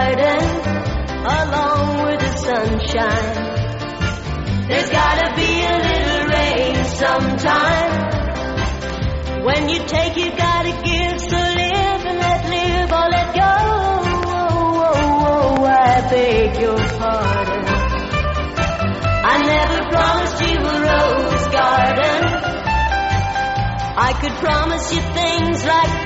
garden along with the sunshine. There's gotta be a little rain sometime. When you take, you gotta give. So live and let live or let go. Oh, I beg your pardon. I never promised you a rose garden. I could promise you things like